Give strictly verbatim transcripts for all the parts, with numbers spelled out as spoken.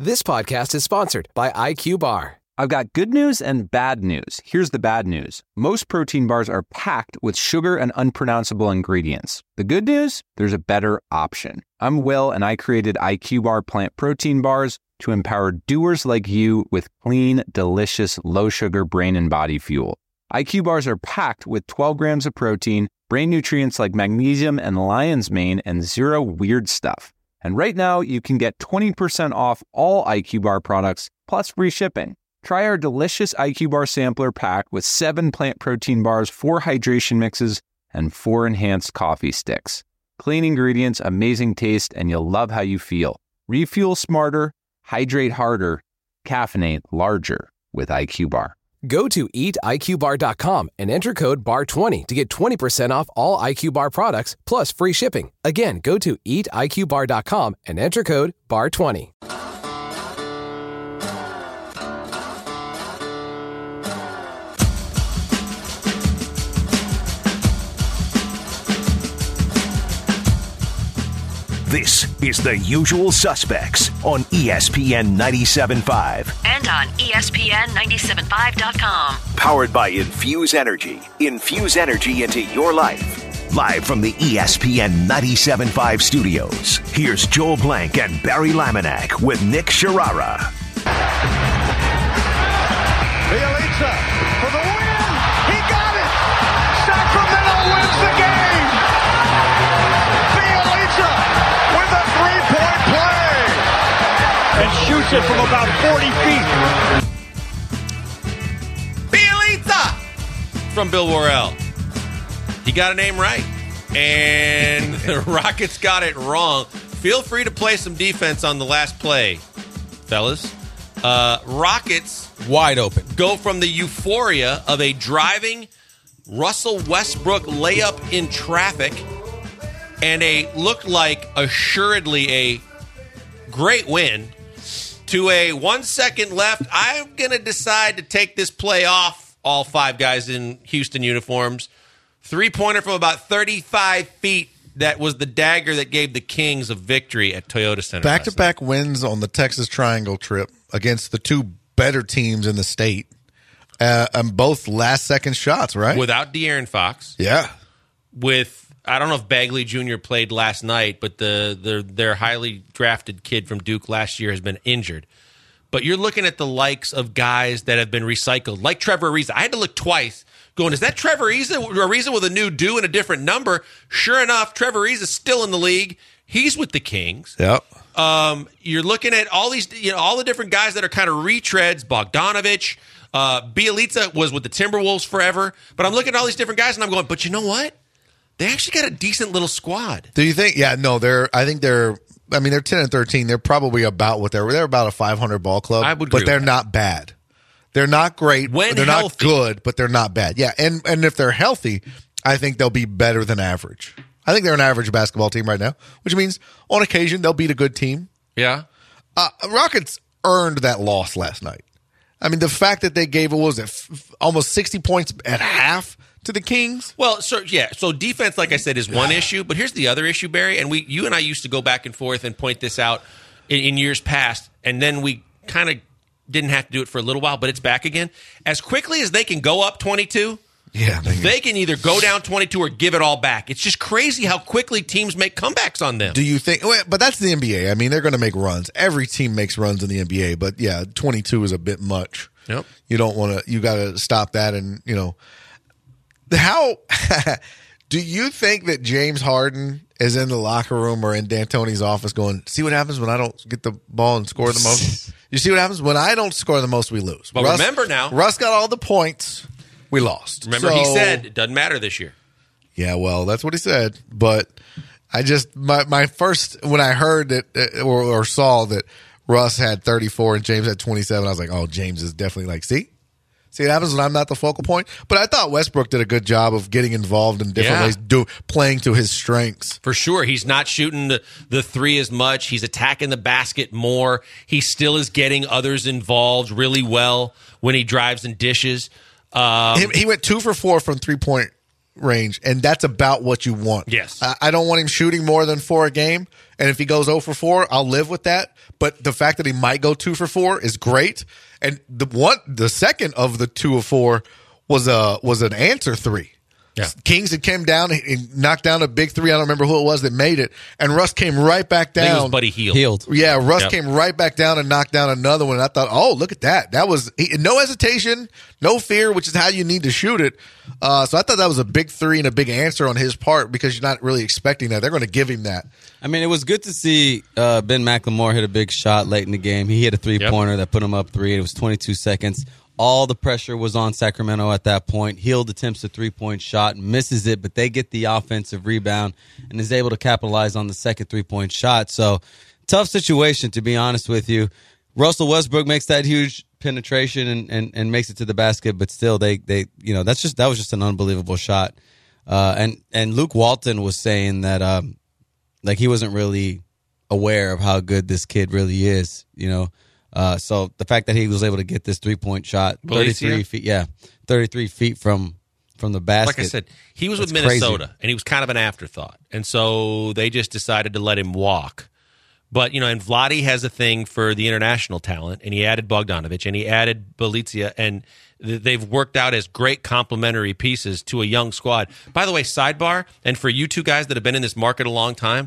This podcast is sponsored by I Q Bar. I've got good news and bad news. Here's the bad news. Most protein bars are packed with sugar and unpronounceable ingredients. The good news? There's a better option. I'm Will, and I created I Q Bar plant protein bars to empower doers like you with clean, delicious, low-sugar brain and body fuel. I Q Bars are packed with twelve grams of protein, brain nutrients like magnesium and lion's mane, and zero weird stuff. And right now, you can get twenty percent off all I Q Bar products, plus free shipping. Try our delicious I Q Bar sampler pack with seven plant protein bars, four hydration mixes, and four enhanced coffee sticks. Clean ingredients, amazing taste, and you'll love how you feel. Refuel smarter, hydrate harder, caffeinate larger with I Q Bar. Go to eat I Q bar dot com and enter code bar twenty to get twenty percent off all I Q Bar products, plus free shipping. Again, go to eat I Q bar dot com and enter code bar twenty. This is The Usual Suspects on E S P N ninety-seven point five. And on E S P N ninety-seven point five dot com. Powered by Infuse Energy. Infuse energy into your life. Live from the E S P N ninety-seven point five studios, here's Joel Blank and Barry Laminack with Nick Sharara. Bielitsa for the win. He got it. Sacramento wins the game. Bielitsa with a three-point play and shoots it from about forty feet. Bielitsa from Bill Worrell. He got a name right, and the Rockets got it wrong. Feel free to play some defense on the last play, fellas. Uh, Rockets wide open go from the euphoria of a driving Russell Westbrook layup in traffic and a looked like assuredly a great win to a one second left. I'm going to decide to take this play off. All five guys in Houston uniforms. Three-pointer from about thirty-five feet. That was the dagger that gave the Kings a victory at Toyota Center. Back-to-back wins on the Texas Triangle trip against the two better teams in the state. Uh, and both last-second shots, right? Without De'Aaron Fox. Yeah. With, I don't know if Bagley Junior played last night, but the, the their highly drafted kid from Duke last year has been injured. But you're looking at the likes of guys that have been recycled, like Trevor Ariza. I had to look twice, going, is that Trevor Ariza, Ariza with a new do and a different number? Sure enough, Trevor Ariza's still in the league. He's with the Kings. Yep. Um, you're looking at all these, you know, all the different guys that are kind of retreads. Bogdanovich, uh, Bielitsa was with the Timberwolves forever. But I'm looking at all these different guys, and I'm going, but you know what? They actually got a decent little squad. Do you think? Yeah, no, they're. I think they're. I mean, they're ten and thirteen. They're probably about what they're. They're about a five hundred ball club. I would agree but they're with not bad. They're not great. When they're healthy. not good, but they're not bad. Yeah, and and if they're healthy, I think they'll be better than average. I think they're an average basketball team right now, which means on occasion they'll beat a good team. Yeah. Uh, Rockets earned that loss last night. I mean, the fact that they gave, what was it, f- almost sixty points at half to the Kings? Well, so yeah, so defense, like I said, is one issue, but here's the other issue, Barry, and we, you and I used to go back and forth and point this out in, in years past, and then we kind of didn't have to do it for a little while, but it's back again. As quickly as they can go up twenty-two, yeah, they, they can either go down twenty-two or give it all back. It's just crazy how quickly teams make comebacks on them. Do you think? But that's the N B A. I mean, they're going to make runs. Every team makes runs in the N B A, but yeah, twenty-two is a bit much. Yep. You don't want to. You got to stop that, and you know how. Do you think that James Harden is in the locker room or in D'Antoni's office going, see what happens when I don't get the ball and score the most? You see what happens? When I don't score the most, we lose. But Russ, remember now. Russ got all the points. We lost. Remember so, he said it doesn't matter this year. Yeah, well, that's what he said. But I just, my, my first, when I heard that or, or saw that Russ had thirty-four and James had twenty-seven, I was like, oh, James is definitely like, see? See what happens when I'm not the focal point? But I thought Westbrook did a good job of getting involved in different Yeah. ways, do, playing to his strengths. For sure. He's not shooting the, the three as much. He's attacking the basket more. He still is getting others involved really well when he drives and dishes. Um, he, he went two for four from three-point range, and that's about what you want. Yes. I, I don't want him shooting more than four a game, and if he goes zero for four, I'll live with that. But the fact that he might go two for four is great. And the one, the second of the two of four was a was an answer three. Yeah. Kings had came down and knocked down a big three. I don't remember who it was that made it. And Russ came right back down. I think it was Buddy Hield. Hield. Yeah, Russ Yep. came right back down and knocked down another one. And I thought, oh, look at that. That was he, no hesitation, no fear, which is how you need to shoot it. Uh, so I thought that was a big three and a big answer on his part because you're not really expecting that. They're going to give him that. I mean, it was good to see uh, Ben McLemore hit a big shot late in the game. He hit a three-pointer yep. that put him up three. It was twenty-two seconds. All the pressure was on Sacramento at that point. Hield attempts a three-point shot, misses it, but they get the offensive rebound and is able to capitalize on the second three-point shot. So, tough situation, to be honest with you. Russell Westbrook makes that huge penetration and, and, and makes it to the basket, but still, they they you know that's just that was just an unbelievable shot. Uh, and and Luke Walton was saying that um, like he wasn't really aware of how good this kid really is, you know. Uh, so the fact that he was able to get this three-point shot, thirty-three feet, yeah, thirty-three feet from from the basket. Like I said, he was with Minnesota, crazy. And he was kind of an afterthought, and so they just decided to let him walk. But you know, and Vlade has a thing for the international talent, and he added Bogdanovic, and he added Bjelica, and th- they've worked out as great complementary pieces to a young squad. By the way, sidebar, and for you two guys that have been in this market a long time,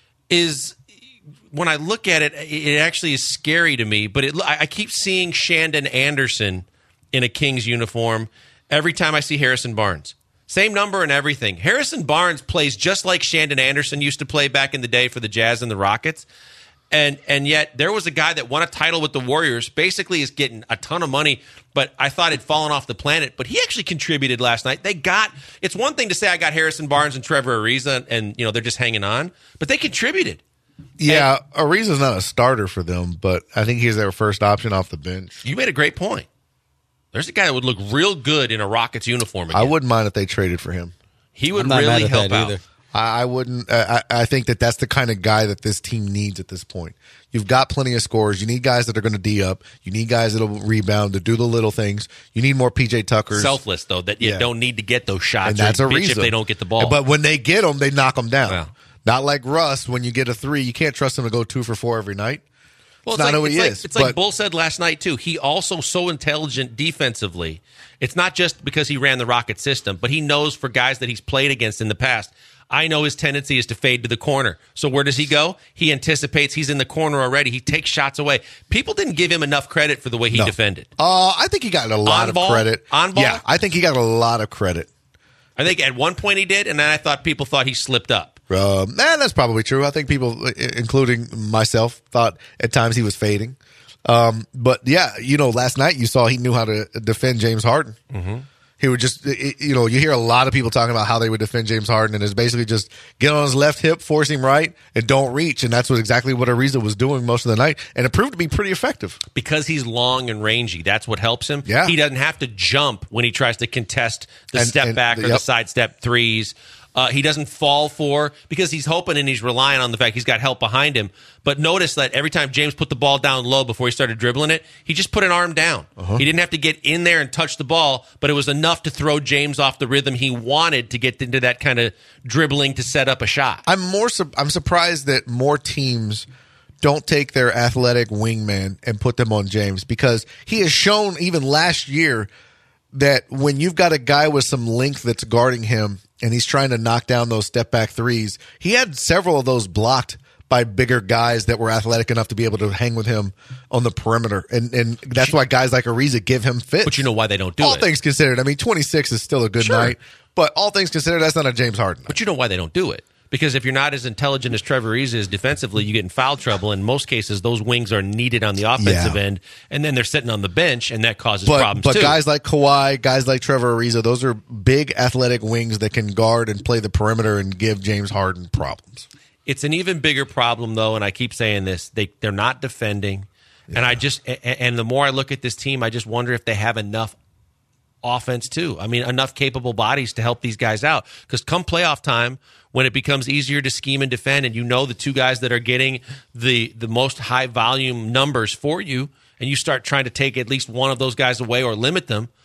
is. When I look at it, it actually is scary to me. But it, I keep seeing Shandon Anderson in a Kings uniform every time I see Harrison Barnes. Same number and everything. Harrison Barnes plays just like Shandon Anderson used to play back in the day for the Jazz and the Rockets. And and yet there was a guy that won a title with the Warriors, basically is getting a ton of money, but I thought it'd fallen off the planet. But he actually contributed last night. They got – it's one thing to say I got Harrison Barnes and Trevor Ariza, and, and you know they're just hanging on, but they contributed. Yeah, Ariza's not a starter for them, but I think he's their first option off the bench. You made a great point. There's a guy that would look real good in a Rockets uniform again. I wouldn't mind if they traded for him. He would really help out. Either. I, I wouldn't. Uh, I, I think that that's the kind of guy that this team needs at this point. You've got plenty of scorers. You need guys that are going to D up. You need guys that will rebound, to do the little things. You need more P J Tuckers. Selfless, though, that you yeah. don't need to get those shots. And that's a reason. If they don't get the ball. But when they get them, they knock them down. Yeah. Not like Russ, when you get a three, you can't trust him to go two for four every night. Well, it's, it's not like, who he it's is. Like, it's like Bull said last night, too. He also so intelligent defensively. It's not just because he ran the Rocket system, but he knows for guys that he's played against in the past. I know his tendency is to fade to the corner. So where does he go? He anticipates he's in the corner already. He takes shots away. People didn't give him enough credit for the way he no. defended. Uh, I think he got a lot On of ball? credit. On ball? Yeah, I think he got a lot of credit. I think at one point he did, and then I thought people thought he slipped up. Uh, and that's probably true. I think people, including myself, thought at times he was fading. Um, but yeah, you know, last night you saw he knew how to defend James Harden. Mm-hmm. He would just, you know, you hear a lot of people talking about how they would defend James Harden, and it's basically just get on his left hip, force him right, and don't reach. And that's what exactly what Ariza was doing most of the night, and it proved to be pretty effective. Because he's long and rangy, that's what helps him. Yeah. He doesn't have to jump when he tries to contest the And- step and- back or yep. the side step threes. Uh, he doesn't fall for because he's hoping and he's relying on the fact he's got help behind him. But notice that every time James put the ball down low before he started dribbling it, he just put an arm down. Uh-huh. He didn't have to get in there and touch the ball, but it was enough to throw James off the rhythm he wanted to get into that kind of dribbling to set up a shot. I'm more. Su- I'm surprised that more teams don't take their athletic wingman and put them on James, because he has shown even last year that when you've got a guy with some length that's guarding him and he's trying to knock down those step back threes, he had several of those blocked by bigger guys that were athletic enough to be able to hang with him on the perimeter. And and that's why guys like Ariza give him fits. But you know why they don't do all it. All things considered. I mean, twenty-six is still a good Sure. night, but all things considered, that's not a James Harden night. But you know why they don't do it. Because if you're not as intelligent as Trevor Ariza is defensively, you get in foul trouble. In most cases, those wings are needed on the offensive Yeah. end, and then they're sitting on the bench, and that causes But, problems but too. guys like Kawhi, guys like Trevor Ariza, those are big athletic wings that can guard and play the perimeter and give James Harden problems. It's an even bigger problem, though, and I keep saying this: they they're not defending, yeah. and I just and the more I look at this team, I just wonder if they have enough offense too. I mean, enough capable bodies to help these guys out. Because come playoff time, when it becomes easier to scheme and defend, and you know the two guys that are getting the the most high volume numbers for you, and you start trying to take at least one of those guys away or limit them,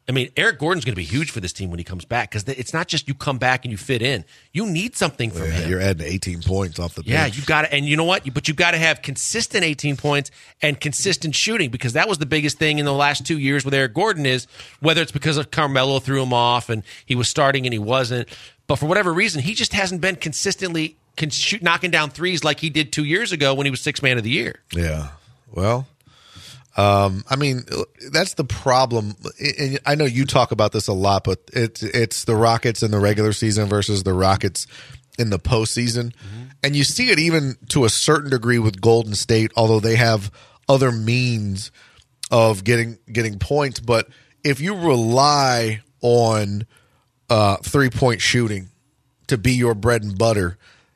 I mean, Eric Gordon's going to be huge for this team when he comes back because it's not just you come back and you fit in. You need something from yeah, him. You're adding eighteen points off the bench. Yeah, you got to, and you know what? But you got to have consistent eighteen points and consistent shooting because that was the biggest thing in the last two years with Eric Gordon is whether it's because of Carmelo threw him off and he was starting and he wasn't, but for whatever reason, he just hasn't been consistently can shoot, knocking down threes like he did two years ago when he was sixth man of the year. Yeah, well. Um, I mean, that's the problem. And I know you talk about this a lot, but it's it's the Rockets in the regular season versus the Rockets in the postseason. Mm-hmm. And you see it even to a certain degree with Golden State, although they have other means of getting getting points. But if you rely on uh, three-point shooting to be your bread and butter,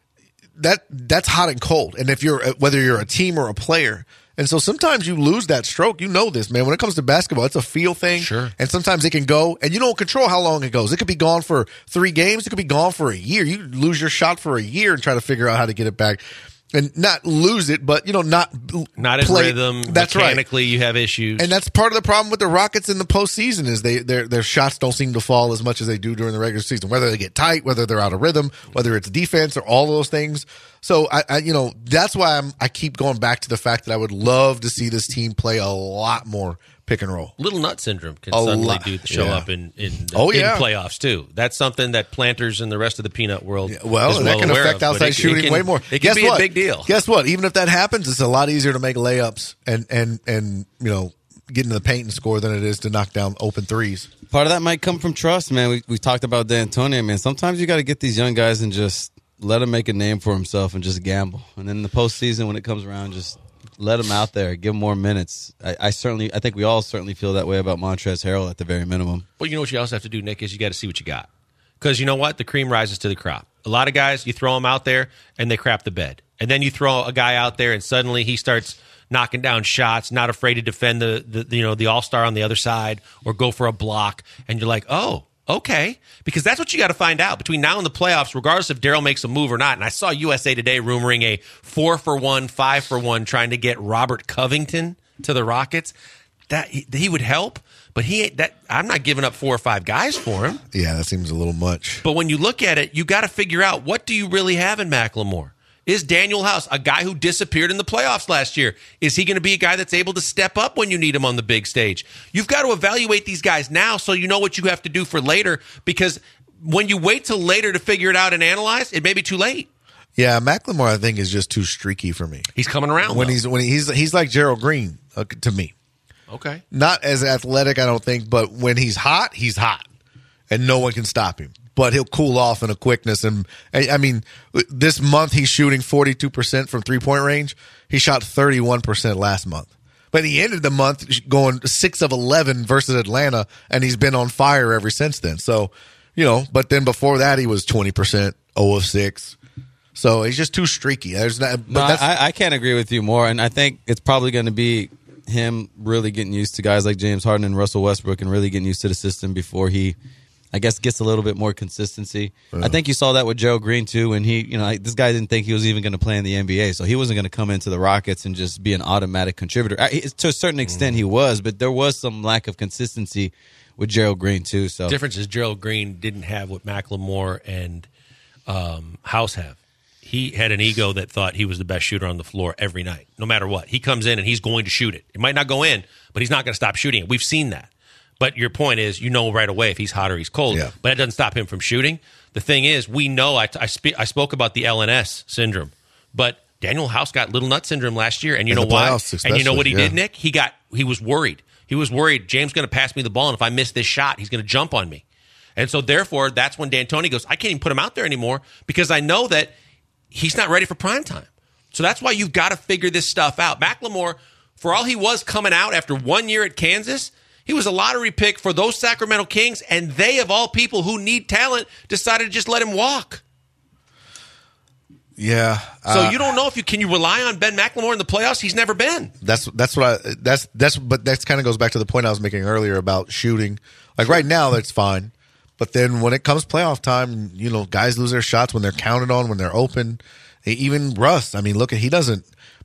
that that's hot and cold. And if you're whether you're a team or a player. And so sometimes you lose that stroke. You know this, man. When it comes to basketball, it's a feel thing. Sure. And sometimes it can go, and you don't control how long it goes. It could be gone for three games. It could be gone for a year. You lose your shot for a year and try to figure out how to get it back. And not lose it, but, you know, not Not in play. rhythm. That's Mechanically, right. you have issues. And that's part of the problem with the Rockets in the postseason is they their their shots don't seem to fall as much as they do during the regular season. Whether they get tight, whether they're out of rhythm, whether it's defense or all those things. So I, I you know that's why I'm I keep going back to the fact that I would love to see this team play a lot more pick and roll. Little nut syndrome can A suddenly lot. do show Yeah. up in in, Oh, in yeah. playoffs too. That's something that planters and the rest of the peanut world Yeah, well, is that well can aware affect of, but outside it- it shooting can- way more. It can Guess be what? a big deal. Guess what? Even if that happens, it's a lot easier to make layups and and and you know get in the paint and score than it is to knock down open threes. Part of that might come from trust, man. We we talked about D'Antoni, man. Sometimes you got to get these young guys and just let him make a name for himself and just gamble. And then in the postseason, when it comes around, just let him out there, give him more minutes. I, I certainly, I think we all certainly feel that way about Montrezl Harrell at the very minimum. Well, you know what you also have to do, Nick, is you got to see what you got. Because you know what? The cream rises to the crop. A lot of guys, you throw them out there, and they crap the bed. And then you throw a guy out there, and suddenly he starts knocking down shots, not afraid to defend the, the you know the all-star on the other side or go for a block. And you're like, oh, okay. Because that's what you got to find out. Between now and the playoffs, regardless if Daryl makes a move or not, and I saw U S A Today rumoring a four for one, five for one, trying to get Robert Covington to the Rockets. That he, he would help, but he ain't that. I'm not giving up four or five guys for him. Yeah, that seems a little much. But when you look at it, you got to figure out, what do you really have in McLemore? Is Daniel House, a guy who disappeared in the playoffs last year, is he going to be a guy that's able to step up when you need him on the big stage? You've got to evaluate these guys now so you know what you have to do for later, because when you wait till later to figure it out and analyze, it may be too late. Yeah, McLemore, I think, is just too streaky for me. He's coming around when though. he's when he's he's like Gerald Green uh, to me. Okay. Not as athletic, I don't think, but when he's hot, he's hot, and no one can stop him. But he'll cool off in a quickness. And I I mean, this month he's shooting forty-two percent from three-point range. He shot thirty-one percent last month. But he ended the month going six of eleven versus Atlanta, and he's been on fire ever since then. So, you know, but then before that he was twenty percent, zero of six. So he's just too streaky. There's not, but No, that's, I, I can't agree with you more, and I think it's probably going to be him really getting used to guys like James Harden and Russell Westbrook and really getting used to the system before he, I guess, gets a little bit more consistency. Yeah. I think you saw that with Gerald Green, too, when he, you know, this guy didn't think he was even going to play in the N B A, so he wasn't going to come into the Rockets and just be an automatic contributor. I, to a certain extent, he was, but there was some lack of consistency with Gerald Green, too. So The difference is Gerald Green didn't have what McLemore and um, House have. He had an ego that thought he was the best shooter on the floor every night, no matter what. He comes in and he's going to shoot it. It might not go in, but he's not going to stop shooting it. We've seen that. But your point is, you know right away if he's hot or he's cold. Yeah. But it doesn't stop him from shooting. The thing is, we know, I, I, spe- I spoke about the L N S syndrome, but Daniel House got little nut syndrome last year. And you In know the why? playoffs And you know what he especially, did, yeah. Nick? He got he was worried. He was worried James going to pass me the ball, and if I miss this shot, he's going to jump on me. And so therefore, that's when D'Antoni goes, I can't even put him out there anymore because I know that he's not ready for prime time. So that's why you've got to figure this stuff out. McLemore, for all he was coming out after one year at Kansas, he was a lottery pick for those Sacramento Kings, and they, of all people who need talent, decided to just let him walk. yeah. So uh, you don't know if you can you rely on Ben McLemore in the playoffs? He's never been. That's that's what I that's that's but that kind of goes back to the point I was making earlier about shooting. Like right now, that's fine, but then when it comes playoff time, you know, guys lose their shots when they're counted on, when they're open. Even Russ, I mean, look, he doesn't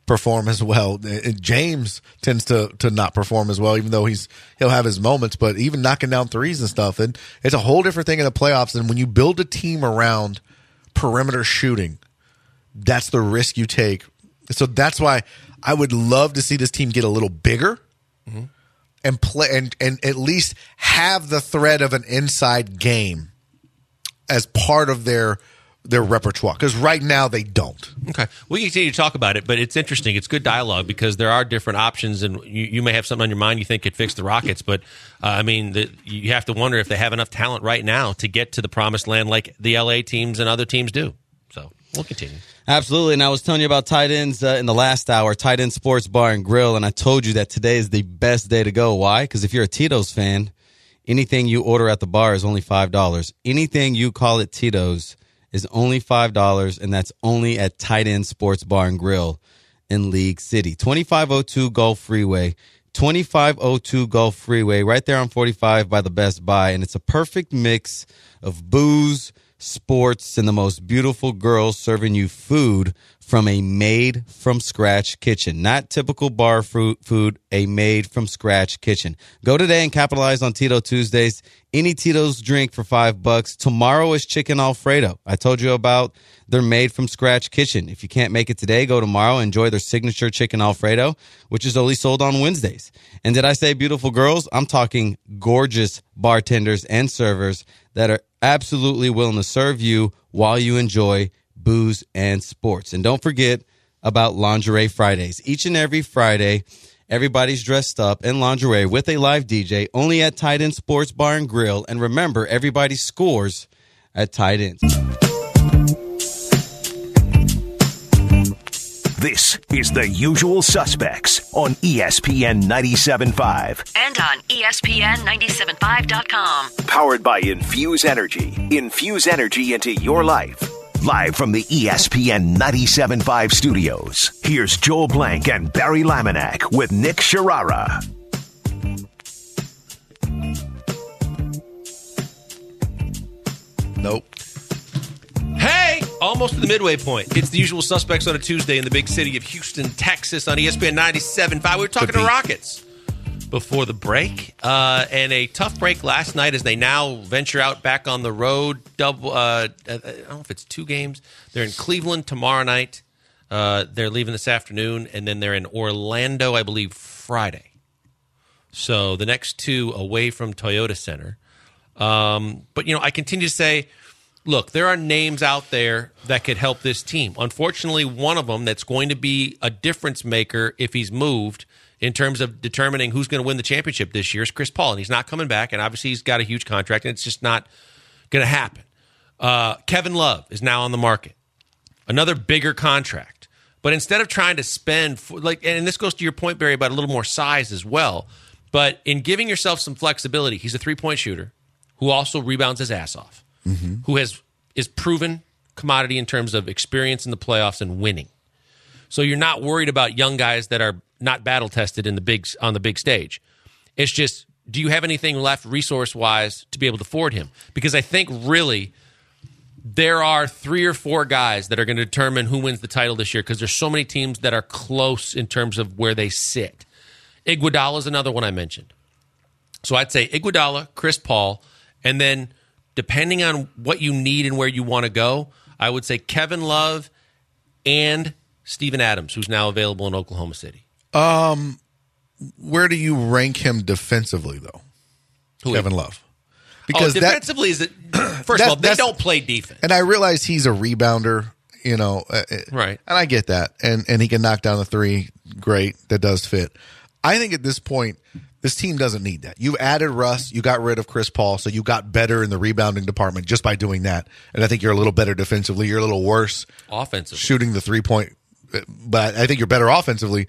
perform as well. James tends to to not perform as well, even though he's he'll have his moments. But even knocking down threes and stuff, and it's a whole different thing in the playoffs. And when you build a team around perimeter shooting, that's the risk you take. So that's why I would love to see this team get a little bigger mm-hmm. and play and and at least have the threat of an inside game as part of their. their repertoire, because right now they don't. Okay. We continue to talk about it, but it's interesting. It's good dialogue because there are different options, and you, you may have something on your mind you think could fix the Rockets, but, uh, I mean, the, you have to wonder if they have enough talent right now to get to the promised land like the L A teams and other teams do. So we'll continue. Absolutely, and I was telling you about tight ends uh, in the last hour, Tight End Sports Bar and Grill, and I told you that today is the best day to go. Why? Because if you're a Tito's fan, anything you order at the bar is only five dollars. Anything you call it Tito's is only five dollars, and that's only at Tight End Sports Bar and Grill in League City. twenty-five oh two Gulf Freeway. twenty-five oh two Gulf Freeway, right there on forty-five by the Best Buy. And it's a perfect mix of booze, sports, and the most beautiful girls serving you food from a made-from-scratch kitchen. Not typical bar food, food, a made-from-scratch kitchen. Go today and capitalize on Tito Tuesdays. Any Tito's drink for five bucks. Tomorrow is chicken Alfredo. I told you about their made-from-scratch kitchen. If you can't make it today, go tomorrow. Enjoy their signature chicken Alfredo, which is only sold on Wednesdays. And did I say beautiful girls? I'm talking gorgeous bartenders and servers that are absolutely willing to serve you while you enjoy booze and sports. And don't forget about Lingerie Fridays. Each and every Friday, everybody's dressed up in lingerie with a live D J, only at Tight End Sports Bar and Grill. And remember, everybody scores at Tight End. This is The Usual Suspects on E S P N ninety-seven point five. And on E S P N ninety-seven point five dot com. Powered by Infuse Energy. Infuse energy into your life. Live from the E S P N ninety-seven point five studios, here's Joel Blank and Barry Laminack with Nick Sharara. Nope. Hey, almost to the midway point. It's The Usual Suspects on a Tuesday in the big city of Houston, Texas on E S P N ninety-seven point five. We were talking to Rockets before the break, uh, and a tough break last night as they now venture out back on the road. Double, uh, I don't know if it's two games. They're in Cleveland tomorrow night. Uh, they're leaving this afternoon, and then they're in Orlando, I believe, Friday. So the next two away from Toyota Center. Um, but, you know, I continue to say, look, there are names out there that could help this team. Unfortunately, one of them that's going to be a difference maker if he's moved in terms of determining who's going to win the championship this year is Chris Paul, and he's not coming back, and obviously he's got a huge contract, and it's just not going to happen. Uh, Kevin Love is now on the market. Another bigger contract. But instead of trying to spend, for, like, and this goes to your point, Barry, about a little more size as well, but in giving yourself some flexibility, he's a three-point shooter who also rebounds his ass off, mm-hmm. who has is proven commodity in terms of experience in the playoffs and winning. So you're not worried about young guys that are not battle-tested in the big on the big stage. It's just, do you have anything left resource-wise to be able to afford him? Because I think really there are three or four guys that are going to determine who wins the title this year because there's so many teams that are close in terms of where they sit. Iguodala is another one I mentioned. So I'd say Iguodala, Chris Paul, and then depending on what you need and where you want to go, I would say Kevin Love and Steven Adams, who's now available in Oklahoma City. Um, where do you rank him defensively, though? Who Kevin is? Love. Because oh, defensively, that, is it? First of all, they don't play defense, and I realize he's a rebounder. You know, right? And I get that, and and he can knock down the three. Great, that does fit. I think at this point, this team doesn't need that. You added Russ, you got rid of Chris Paul, so you got better in the rebounding department just by doing that. And I think you're a little better defensively. You're a little worse offensively, shooting the three point. But I think you're better offensively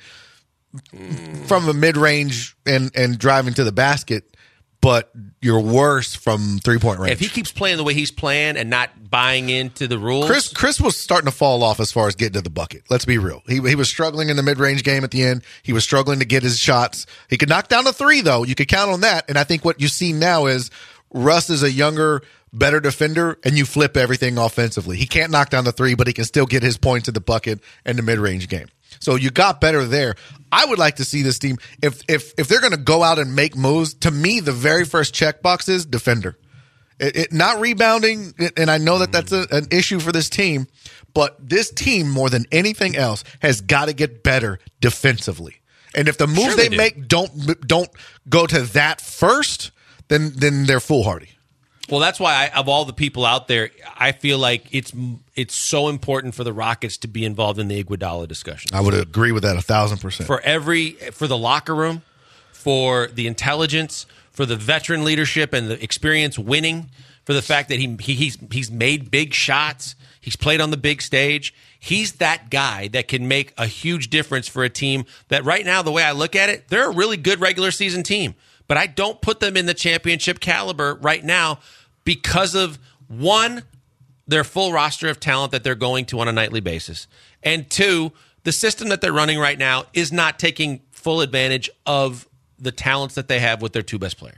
from the mid range and and driving to the basket. But you're worse from three-point range. If he keeps playing the way he's playing and not buying into the rules. Chris Chris was starting to fall off as far as getting to the bucket. Let's be real. He he was struggling in the mid-range game at the end. He was struggling to get his shots. He could knock down a three, though. You could count on that. And I think what you see now is Russ is a younger, better defender, and you flip everything offensively. He can't knock down the three, but he can still get his points in the bucket and the mid-range game. So you got better there. I would like to see this team, if if if they're going to go out and make moves, to me, the very first checkbox is defender. It, it, not rebounding, and I know that that's a, an issue for this team, but this team, more than anything else, has got to get better defensively. And if the moves Sure they, they do. make don't don't go to that first, then then they're foolhardy. Well, that's why I, of all the people out there, I feel like it's it's so important for the Rockets to be involved in the Iguodala discussion. I would agree with that a thousand percent. For every for the locker room, for the intelligence, for the veteran leadership and the experience winning, for the fact that he, he he's he's made big shots, he's played on the big stage. He's that guy that can make a huge difference for a team that right now, the way I look at it, they're a really good regular season team. But I don't put them in the championship caliber right now because of, one, their full roster of talent that they're going to on a nightly basis. And two, the system that they're running right now is not taking full advantage of the talents that they have with their two best players.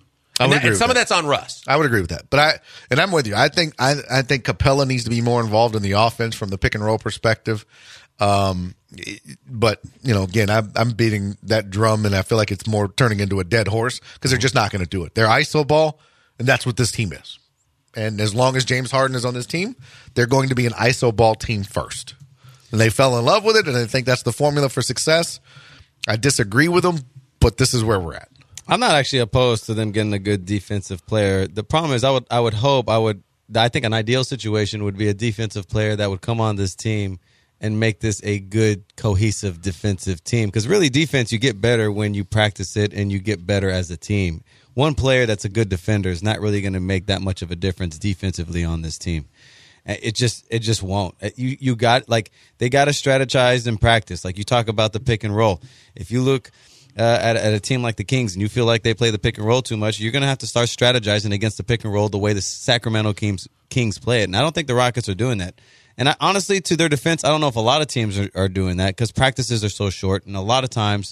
I And, would that, agree and with some that. of that's on Russ. I would agree with that. But I and I'm with you. I think I I think Capella needs to be more involved in the offense from the pick and roll perspective. Um, but you know, again, I'm, I'm beating that drum, and I feel like it's more turning into a dead horse because they're just not going to do it. They're I S O ball, and that's what this team is. And as long as James Harden is on this team, they're going to be an I S O ball team first. And they fell in love with it, and I think that's the formula for success. I disagree with them, but this is where we're at. I'm not actually opposed to them getting a good defensive player. The problem is, I would, I would hope, I would, I think an ideal situation would be a defensive player that would come on this team and make this a good, cohesive defensive team. Because really, defense, you get better when you practice it and you get better as a team. One player that's a good defender is not really going to make that much of a difference defensively on this team. It just, it just won't. You, you got like they got to strategize in practice. Like you talk about the pick and roll. If you look uh, at, at a team like the Kings and you feel like they play the pick and roll too much, you're going to have to start strategizing against the pick and roll the way the Sacramento Kings Kings play it. And I don't think the Rockets are doing that. And I, honestly, to their defense, I don't know if a lot of teams are, are doing that because practices are so short, and a lot of times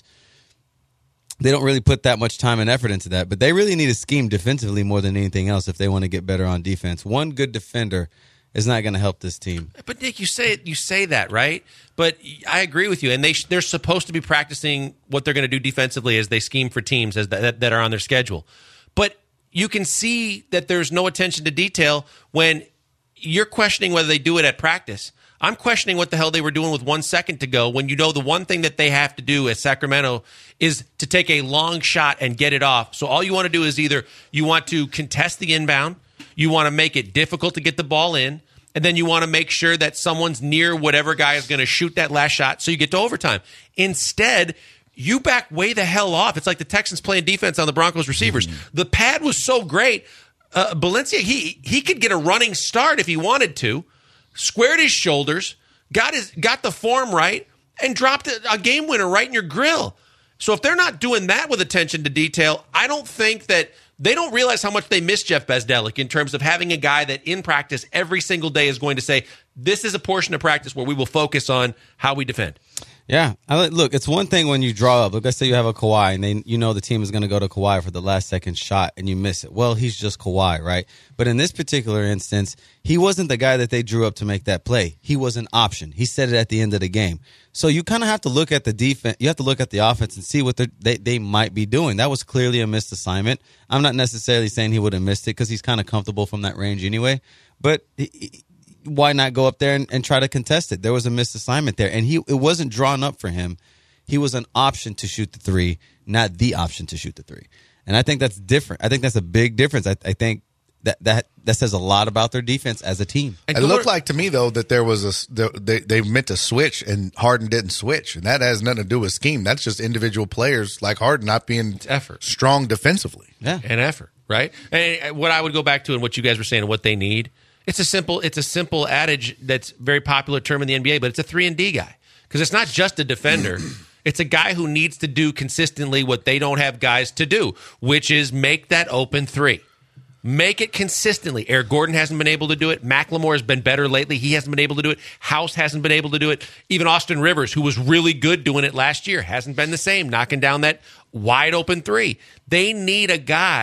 they don't really put that much time and effort into that. But they really need a scheme defensively more than anything else if they want to get better on defense. One good defender is not going to help this team. But Nick, you say you say that, right? But I agree with you. And they they're supposed to be practicing what they're going to do defensively as they scheme for teams as that, that are on their schedule. But you can see that there's no attention to detail when you're questioning whether they do it at practice. I'm questioning what the hell they were doing with one second to go when you know the one thing that they have to do at Sacramento is to take a long shot and get it off. So all you want to do is either you want to contest the inbound, you want to make it difficult to get the ball in, and then you want to make sure that someone's near whatever guy is going to shoot that last shot so you get to overtime. Instead, you back way the hell off. It's like the Texans playing defense on the Broncos receivers. Mm-hmm. The pad was so great. Uh, Valencia, he he could get a running start if he wanted to, squared his shoulders, got his got the form right, and dropped a, a game winner right in your grill. So if they're not doing that with attention to detail, I don't think that they don't realize how much they miss Jeff Bezdelik in terms of having a guy that in practice every single day is going to say, this is a portion of practice where we will focus on how we defend. Yeah. I, look, it's one thing when you draw up. Look, let's say you have a Kawhi, and they, you know the team is going to go to Kawhi for the last second shot, and you miss it. Well, he's just Kawhi, right? But in this particular instance, he wasn't the guy that they drew up to make that play. He was an option. He said it at the end of the game. So you kind of have to look at the defense. You have to look at the offense and see what they they might be doing. That was clearly a missed assignment. I'm not necessarily saying he would have missed it because he's kind of comfortable from that range anyway. But he, why not go up there and, and try to contest it? There was a missed assignment there, and he it wasn't drawn up for him. He was an option to shoot the three, not the option to shoot the three. And I think that's different. I think that's a big difference. I, I think that, that that says a lot about their defense as a team. It looked like to me, though, that there was a they, they meant to switch, and Harden didn't switch. And that has nothing to do with scheme. That's just individual players like Harden not being it's effort. strong defensively. Yeah, and effort, right? And what I would go back to and what you guys were saying and what they need, It's a simple it's a simple adage that's a very popular term in the N B A, but it's a three and D guy. Because it's not just a defender. It's a guy who needs to do consistently what they don't have guys to do, which is make that open three. Make it consistently. Eric Gordon hasn't been able to do it. McLemore has been better lately. He hasn't been able to do it. House hasn't been able to do it. Even Austin Rivers, who was really good doing it last year, hasn't been the same, knocking down that wide open three. They need a guy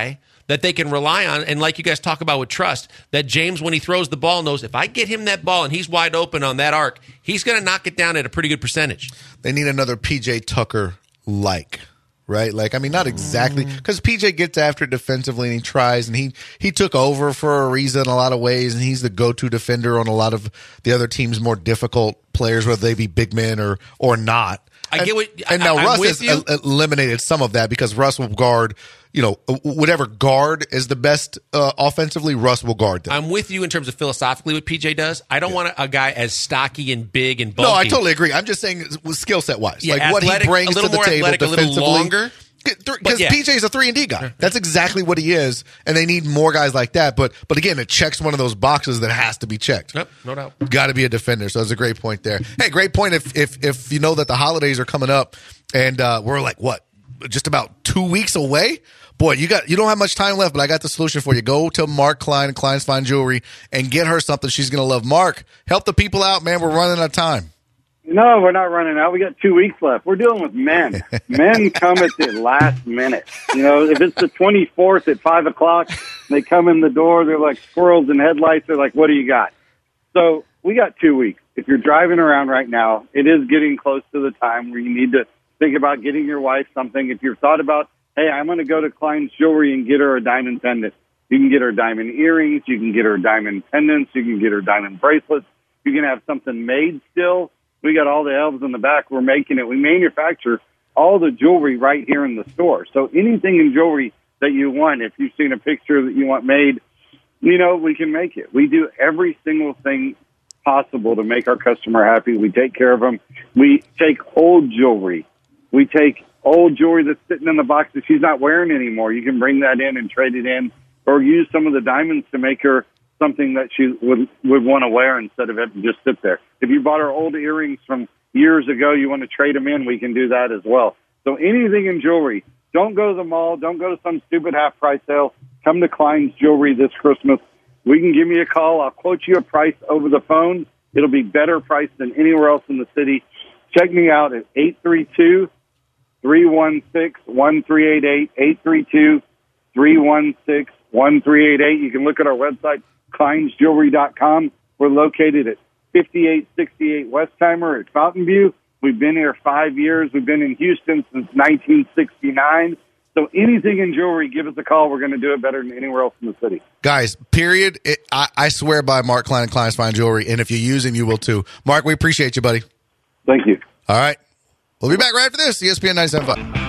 that they can rely on. And like you guys talk about with trust, that James, when he throws the ball, knows if I get him that ball and he's wide open on that arc, he's going to knock it down at a pretty good percentage. They need another P J Tucker-like, right? Like, I mean, not exactly, because P J gets after it defensively and he tries, and he, he took over for Ariza in a lot of ways, and he's the go-to defender on a lot of the other team's more difficult players, whether they be big men or or not. I and, get what, and now I, Russ with has you. el- eliminated some of that because Russ will guard, you know, whatever guard is the best uh, offensively, Russ will guard them. I'm with you in terms of philosophically what P J does. I don't yeah. want a, a guy as stocky and big and bulky. No, I totally agree. I'm just saying skill set wise, yeah, like athletic, what he brings a little to the more table athletic, defensively. A little longer. Because yeah. P J's a three and D guy. That's exactly what he is, and they need more guys like that. But but again, it checks one of those boxes that has to be checked. Yep, no doubt. Got to be a defender. So that's a great point there. Hey, great point. If if if you know that the holidays are coming up, and uh, we're like what, just about two weeks away. Boy, you got you don't have much time left, but I got the solution for you. Go to Mark Klein and Klein's Fine Jewelry and get her something she's going to love. Mark, help the people out, man. We're running out of time. No, we're not running out. We got two weeks left. We're dealing with men. Men come at the last minute. You know, if it's the twenty-fourth at five o'clock, they come in the door. They're like squirrels in headlights. They're like, what do you got? So we got two weeks. If you're driving around right now, it is getting close to the time where you need to think about getting your wife something. If you've thought about, hey, I'm going to go to Klein's Jewelry and get her a diamond pendant. You can get her diamond earrings. You can get her diamond pendants. You can get her diamond bracelets. You can have something made still. We got all the elves in the back. We're making it. We manufacture all the jewelry right here in the store. So anything in jewelry that you want, if you've seen a picture that you want made, you know, we can make it. We do every single thing possible to make our customer happy. We take care of them. We take old jewelry. We take old jewelry that's sitting in the box that she's not wearing anymore. You can bring that in and trade it in, or use some of the diamonds to make her something that she would would want to wear instead of it just sit there. If you bought her old earrings from years ago, you want to trade them in, we can do that as well. So anything in jewelry, don't go to the mall, don't go to some stupid half-price sale. Come to Klein's Jewelry this Christmas. We can give me a call. I'll quote you a price over the phone. It'll be better priced than anywhere else in the city. Check me out at eight three two, three one six, one three eight eight, eight three two, three one six, one three eight eight. You can look at our website, Kleins Jewelry dot com. We're located at fifty-eight sixty-eight Westheimer at Fountain View. We've been here five years. We've been in Houston since nineteen sixty-nine. So anything in jewelry, give us a call. We're going to do it better than anywhere else in the city. Guys, period. It, I, I swear by Mark Klein and Klein's Fine Jewelry, and if you use him, you will too. Mark, we appreciate you, buddy. Thank you. All right. We'll be back right after this. E S P N ninety-seven point five.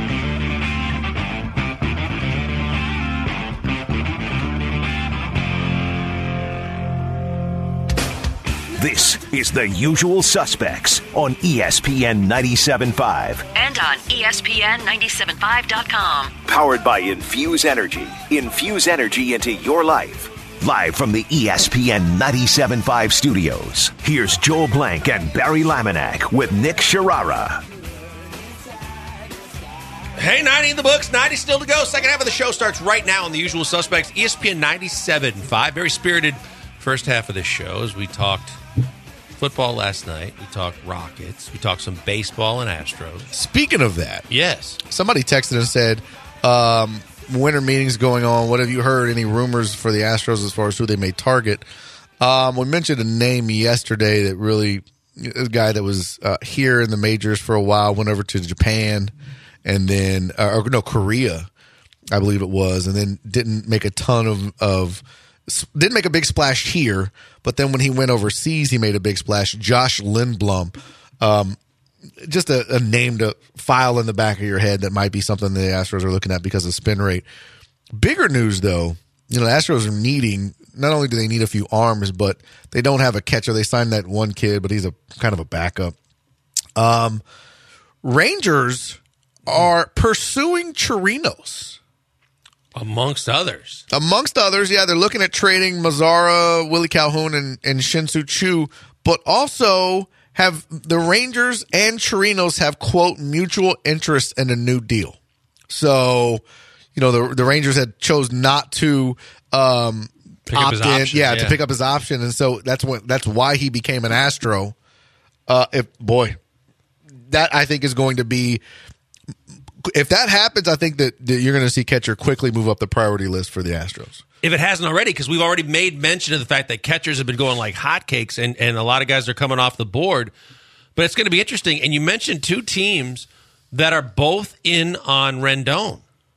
This is The Usual Suspects on E S P N ninety-seven point five. And on E S P N ninety-seven point five dot com. Powered by Infuse Energy. Infuse energy into your life. Live from the E S P N ninety-seven point five studios, here's Joel Blank and Barry Laminack with Nick Sharara. Hey, ninety in the books, ninety still to go. Second half of the show starts right now on The Usual Suspects, E S P N ninety-seven point five. Very spirited first half of this show as we talked football last night. We talked Rockets. We talked some baseball and Astros. Speaking of that, yes, somebody texted and said, um, winter meetings going on. What have you heard? Any rumors for the Astros as far as who they may target? Um, we mentioned a name yesterday that really, a guy that was uh, here in the majors for a while, went over to Japan, and then, uh, or no, Korea, I believe it was, and then didn't make a ton of, of didn't make a big splash here, but then when he went overseas, he made a big splash. Josh Lindblom, um, just a, a name to file in the back of your head that might be something the Astros are looking at because of spin rate. Bigger news, though, you know, the Astros are needing, not only do they need a few arms, but they don't have a catcher. They signed that one kid, but he's a kind of a backup. Um, Rangers are pursuing Chirinos. Amongst others. Amongst others, yeah, they're looking at trading Mazzara, Willie Calhoun, and, and Shin-Soo Choo, but also have the Rangers and Chirinos have, quote, mutual interest in a new deal. So, you know, the the Rangers had chose not to um, pick opt up his in, option, yeah, yeah, to pick up his option, and so that's what that's why he became an Astro. Uh, if boy, that I think is going to be if that happens, I think that, that you're going to see catcher quickly move up the priority list for the Astros. If it hasn't already, because we've already made mention of the fact that catchers have been going like hotcakes, and, and a lot of guys are coming off the board. But it's going to be interesting. And you mentioned two teams that are both in on Rendon,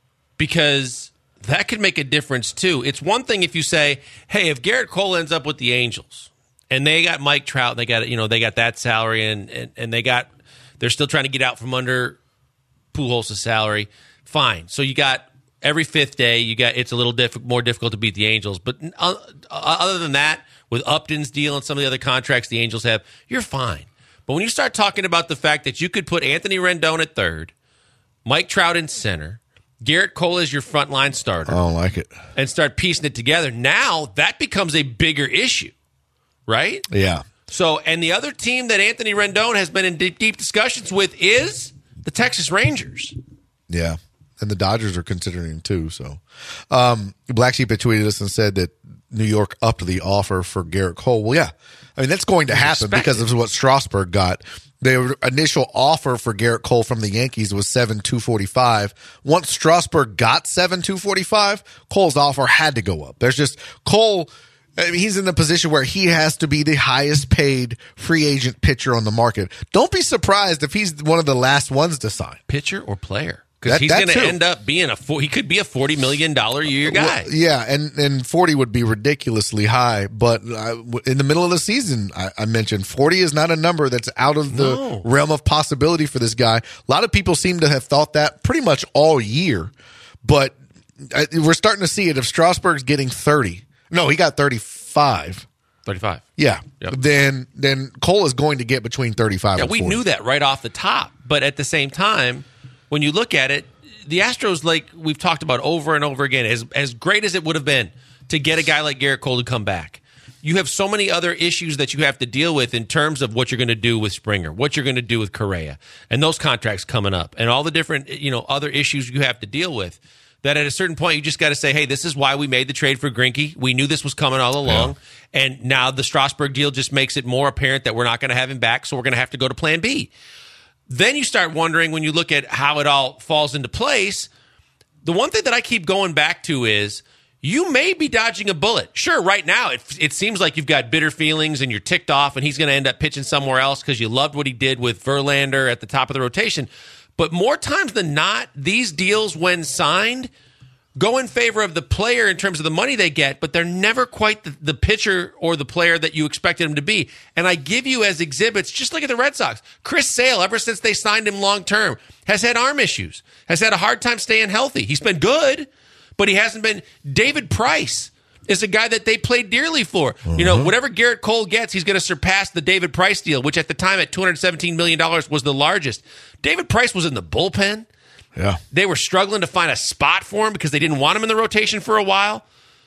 because that could make a difference too. It's one thing if you say, hey, if Garrett Cole ends up with the Angels and they got Mike Trout, and they got, you know, they got that salary, and, and, and they got, they're still trying to get out from under Pujols' salary, fine. So you got every fifth day, you got, it's a little diff- more difficult to beat the Angels. But uh, other than that, with Upton's deal and some of the other contracts the Angels have, you're fine. But when you start talking about the fact that you could put Anthony Rendon at third, Mike Trout in center, Garrett Cole is your frontline starter. I don't like it. And start piecing it together. Now that becomes a bigger issue, right? Yeah. So, and the other team that Anthony Rendon has been in deep, deep discussions with is the Texas Rangers. Yeah. And the Dodgers are considering him too. So, um, Black Sheep had tweeted us and said that New York upped the offer for Garrett Cole. Well, yeah. I mean, that's going to happen because of what Strasburg got. The initial offer for Garrett Cole from the Yankees was seven two forty-five. Once Strasburg got seven two forty-five, Cole's offer had to go up. There's just Cole, I mean, he's in a position where he has to be the highest paid free agent pitcher on the market. Don't be surprised if he's one of the last ones to sign. Pitcher or player? Because he's going to end up being a – he could be a forty million dollars a year guy. Well, yeah, and, and forty would be ridiculously high. But uh, in the middle of the season, I, I mentioned forty is not a number that's out of the No. realm of possibility for this guy. A lot of people seem to have thought that pretty much all year. But uh, we're starting to see it. If Strasburg's getting thirty – no, he got thirty-five. thirty-five. Yeah. Yep. Then then Cole is going to get between thirty-five Yeah, and we forty. knew that right off the top. But at the same time, when you look at it, the Astros, like we've talked about over and over again, as as great as it would have been to get a guy like Garrett Cole to come back, you have so many other issues that you have to deal with in terms of what you're going to do with Springer, what you're going to do with Correa, and those contracts coming up, and all the different, you know, other issues you have to deal with, that at a certain point you just got to say, hey, this is why we made the trade for Greinke. We knew this was coming all along. Yeah. And now the Strasburg deal just makes it more apparent that we're not going to have him back, so we're going to have to go to plan B. Then you start wondering, when you look at how it all falls into place, the one thing that I keep going back to is you may be dodging a bullet. Sure, right now it, it seems like you've got bitter feelings and you're ticked off and he's going to end up pitching somewhere else because you loved what he did with Verlander at the top of the rotation. But more times than not, these deals, when signed, go in favor of the player in terms of the money they get, but they're never quite the, the pitcher or the player that you expected him to be. And I give you as exhibits, just look at the Red Sox. Chris Sale, ever since they signed him long-term, has had arm issues, has had a hard time staying healthy. He's been good, but he hasn't been. David Price is a guy that they played dearly for. Mm-hmm. You know, whatever Garrett Cole gets, he's going to surpass the David Price deal, which at the time at two hundred seventeen million dollars was the largest. David Price was in the bullpen. Yeah. They were struggling to find a spot for him because they didn't want him in the rotation for a while.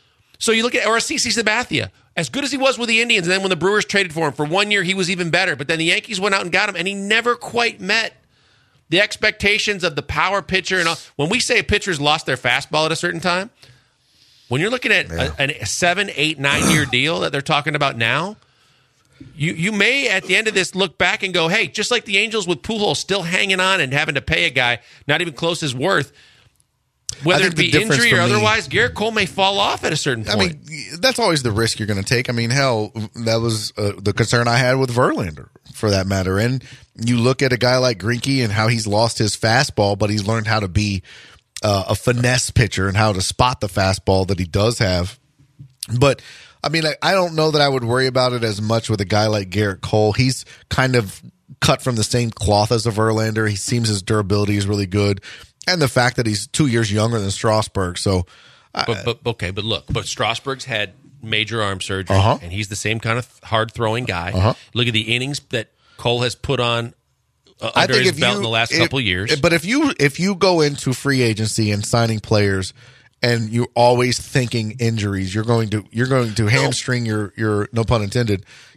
So you look at, or CeCe Sabathia, as good as he was with the Indians, and then when the Brewers traded for him, for one year he was even better. But then the Yankees went out and got him, and he never quite met the expectations of the power pitcher. And all. When we say a pitcher's lost their fastball at a certain time, when you're looking at yeah. a, a seven, eight, nine-year deal that they're talking about now, You you may, at the end of this, look back and go, hey, just like the Angels with Pujols still hanging on and having to pay a guy not even close his worth, whether it be injury or otherwise, me, Garrett Cole may fall off at a certain point. I mean, that's always the risk you're going to take. I mean, hell, that was uh, the concern I had with Verlander, for that matter. And you look at a guy like Greinke and how he's lost his fastball, but he's learned how to be uh, a finesse pitcher and how to spot the fastball that he does have. But I mean, I, I don't know that I would worry about it as much with a guy like Garrett Cole. He's kind of cut from the same cloth as a Verlander. He seems his durability is really good. And the fact that he's two years younger than Strasburg. So, But, but okay, but look, but Strasburg's had major arm surgery, uh-huh. and he's the same kind of hard-throwing guy. Uh-huh. Look at the innings that Cole has put on uh, under his belt you, in the last if, couple years. But if you if you go into free agency and signing players – and you're always thinking injuries, you're going to you're going to hamstring your your no pun intended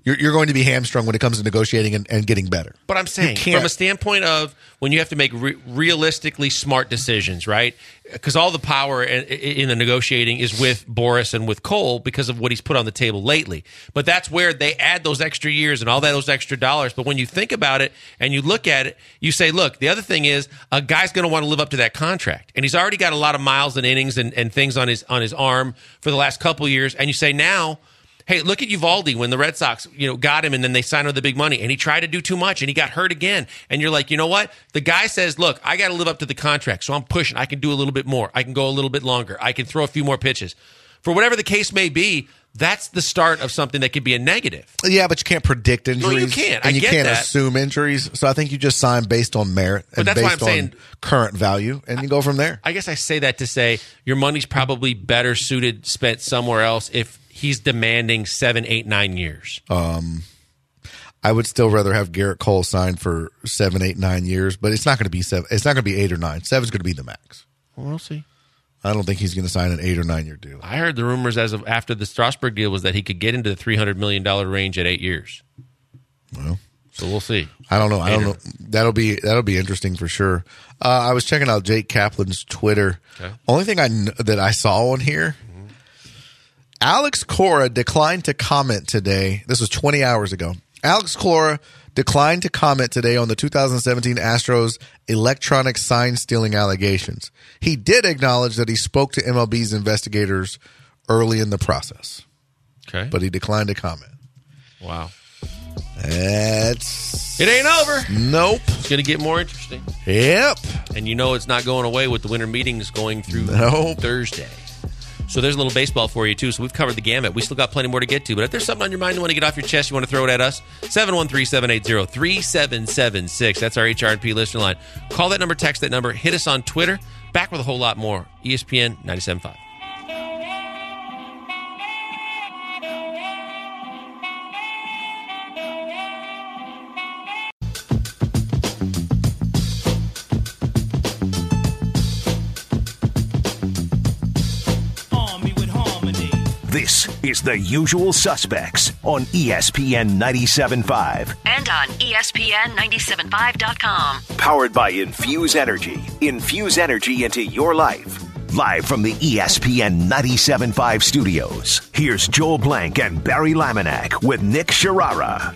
you're, you're going to be hamstrung when it comes to negotiating and, and getting better. But I'm saying, from a standpoint of when you have to make re- realistically smart decisions, right? Because all the power in, in the negotiating is with Boris and with Cole because of what he's put on the table lately. But that's where they add those extra years and all that, those extra dollars. But when you think about it and you look at it, you say, look, the other thing is a guy's going to want to live up to that contract. And he's already got a lot of miles and innings and, and things on his on his arm for the last couple of years. And you say now, hey, look at Uvalde when the Red Sox, you know, got him and then they signed him the big money and he tried to do too much and he got hurt again. And you're like, you know what? The guy says, look, I got to live up to the contract. So I'm pushing. I can do a little bit more. I can go a little bit longer. I can throw a few more pitches. For whatever the case may be, that's the start of something that could be a negative. Yeah, but you can't predict injuries. No, you can't. And I you get can't that. assume injuries. So I think you just sign based on merit But and that's why based I'm on saying- current value, and you go from there. I guess I say that to say your money's probably better suited spent somewhere else if he's demanding seven, eight, nine years. Um, I would still rather have Garrett Cole signed for seven, eight, nine years, but it's not going to be seven. It's not going to be eight or nine. Seven's going to be the max. Well, we'll see. I don't think he's going to sign an eight or nine year deal. I heard the rumors as of after the Strasburg deal was that he could get into the three hundred million dollars range at eight years. Well, so we'll see. I don't know. I don't know. That'll be that'll be interesting for sure. Uh, I was checking out Jake Kaplan's Twitter. Okay. Only thing I kn- that I saw on here, mm-hmm. Alex Cora declined to comment today. This was twenty hours ago. Alex Cora declined to comment today on the two thousand seventeen Astros electronic sign stealing allegations. He did acknowledge that he spoke to M L B's investigators early in the process. Okay. But he declined to comment. Wow. That's It ain't over. Nope. It's going to get more interesting. Yep. And you know it's not going away with the winter meetings going through Nope. Thursday. So there's a little baseball for you, too. So we've covered the gamut. We still got plenty more to get to. But if there's something on your mind you want to get off your chest, you want to throw it at us, seven one three, seven eight zero, three seven seven six. That's our H R and P listener line. Call that number, text that number, hit us on Twitter. Back with a whole lot more. E S P N ninety-seven point five. This is The Usual Suspects on E S P N ninety-seven point five. And on E S P N ninety-seven point five dot com. Powered by Infuse Energy. Infuse energy into your life. Live from the E S P N ninety-seven point five studios, here's Joel Blank and Barry Laminack with Nick Sharara.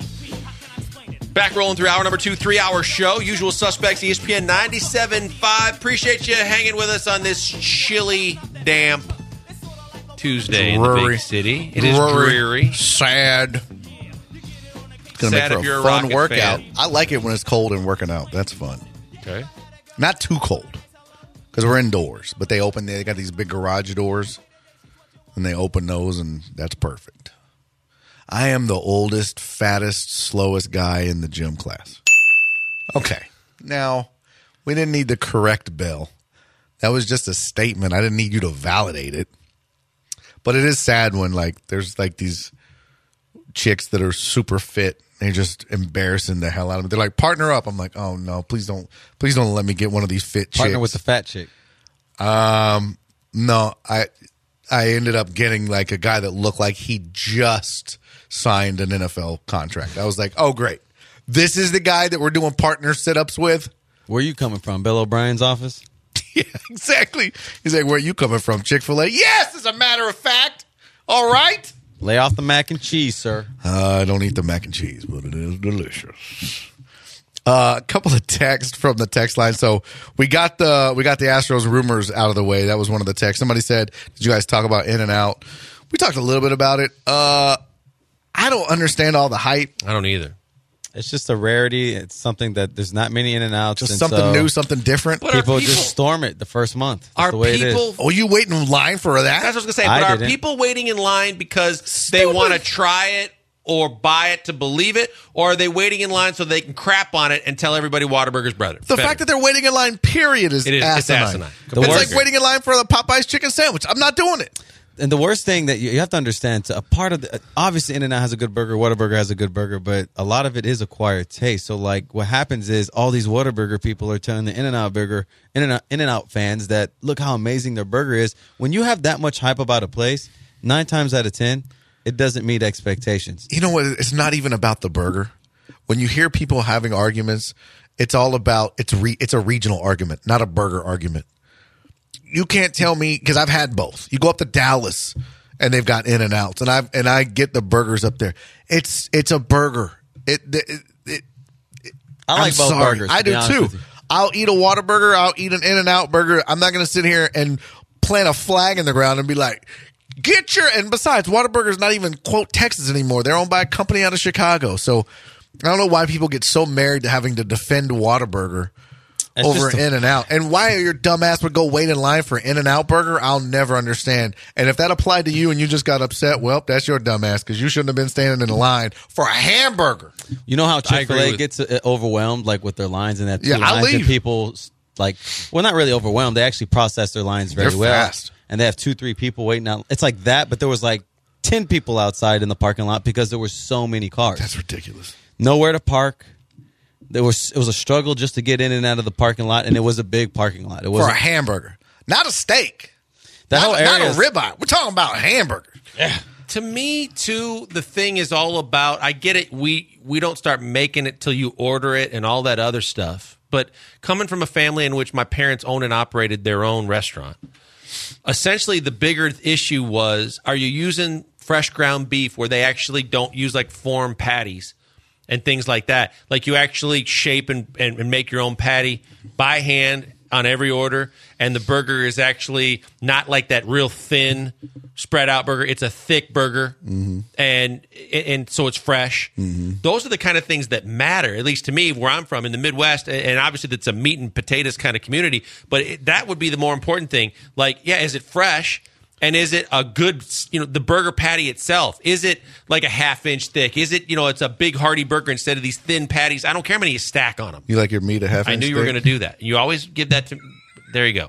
Back rolling through hour number two, three-hour show. Usual Suspects, E S P N ninety-seven point five. Appreciate you hanging with us on this chilly, damp Tuesday in the big city. It is dreary. Sad. It's going to Sad make if for you're a a fun Rocket workout. fan. I like it when it's cold and working out. That's fun. Okay. Not too cold because we're indoors, but they open, they got these big garage doors and they open those and that's perfect. I am the oldest, fattest, slowest guy in the gym class. Okay. Now, we didn't need the correct bell. That was just a statement. I didn't need you to validate it. But it is sad when, like, there's, like, these chicks that are super fit. They're just embarrassing the hell out of me. They're like, partner up. I'm like, oh, no, please don't please don't let me get one of these fit chicks. Partner with the fat chick. Um, no, I I ended up getting, like, a guy that looked like he just signed an N F L contract. I was like, oh, great. This is the guy that we're doing partner sit-ups with? Where are you coming from? Bill O'Brien's office? Yeah, exactly. He's like, where are you coming from? Chick-fil-A? Yes, as a matter of fact. All right. Lay off the mac and cheese, sir. Uh, I don't eat the mac and cheese, but it is delicious. Uh, a couple of texts from the text line. So we got the we got the Astros rumors out of the way. That was one of the texts. Somebody said, did you guys talk about in and out? We talked a little bit about it. Uh, I don't understand all the hype. I don't either. It's just a rarity. It's something that there's not many in and outs. Just and something so new, something different. But people, are people just storm it the first month. That's Are the way it people? is. Oh, you waiting in line for that? That's what I was gonna say. I But are didn't. people waiting in line because they want to try it or buy it to believe it, or are they waiting in line so they can crap on it and tell everybody Whataburger's brother? The fact that they're waiting in line, period, is, It is- it's asinine. asinine. It's The like worst- waiting in line for the Popeye's chicken sandwich. I'm not doing it. And the worst thing that you, you have to understand, to a part of the, obviously In-N-Out has a good burger, Whataburger has a good burger, but a lot of it is acquired taste. So like what happens is all these Whataburger people are telling the In-N-Out burger, In-N-Out, In-N-Out fans that look how amazing their burger is. When you have that much hype about a place, nine times out of ten, it doesn't meet expectations. You know what? It's not even about the burger. When you hear people having arguments, it's all about it's re, it's a regional argument, not a burger argument. You can't tell me, because I've had both. You go up to Dallas and they've got In-N-Outs, and I and I get the burgers up there. It's it's a burger. It, it, it, it I like I'm both sorry. burgers. I do too. I'll eat a Whataburger. I'll eat an In-N-Out burger. I'm not going to sit here and plant a flag in the ground and be like, get your. And besides, Whataburger's not even quote Texas anymore. They're owned by a company out of Chicago. So I don't know why people get so married to having to defend Whataburger That's over just a- In-N-Out. And why your dumbass would go wait in line for In-N-Out burger, I'll never understand. And if that applied to you and you just got upset, well, that's your dumbass, because you shouldn't have been standing in the line for a hamburger. You know how Chick-fil-A with- gets uh, overwhelmed, like with their lines, and that two Yeah, I lines, and leave. people like, well, not really overwhelmed. They actually process their lines very They're well, fast. and they have two, three people waiting out. It's like that, but there was like ten people outside in the parking lot because there were so many cars. That's ridiculous. Nowhere to park. There was it was a struggle just to get in and out of the parking lot, and it was a big parking lot. It was For a hamburger, not a steak. that not, whole area. not a is- ribeye. We're talking about hamburgers. To me, too, the thing is all about. I get it. We we don't start making it till you order it and all that other stuff. But coming from a family in which my parents owned and operated their own restaurant, essentially the bigger issue was: are you using fresh ground beef where they actually don't use like form patties and things like that? Like you actually shape and, and, and make your own patty by hand on every order, and the burger is actually not like that real thin spread out burger. It's a thick burger, mm-hmm. and and so it's fresh. Mm-hmm. Those are the kind of things that matter, at least to me, where I'm from in the Midwest, and obviously that's a meat and potatoes kind of community, but it, that would be the more important thing. Like, yeah, is it fresh? And is it a good, you know, the burger patty itself? Is it like a half inch thick? Is it, you know, it's a big hearty burger instead of these thin patties? I don't care how many you stack on them. You like your meat a half I inch knew you were thick? going to do that. You always give that to. There you go.